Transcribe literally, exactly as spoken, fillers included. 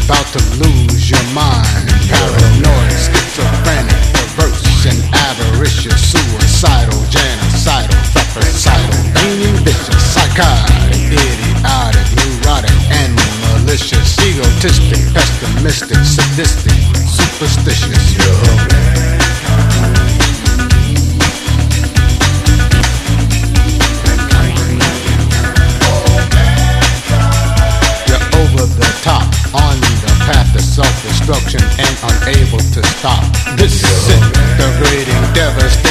about to lose your mind. Paranoid, schizophrenic, perverse and avaricious, suicidal, genocidal, fratricidal, meaning vicious, psychotic, idiotic, neurotic, and malicious, egotistic, pessimistic, sadistic, superstitious. You're over the top, on the path to self-destruction and unable to stop. Disintegrating, devastating,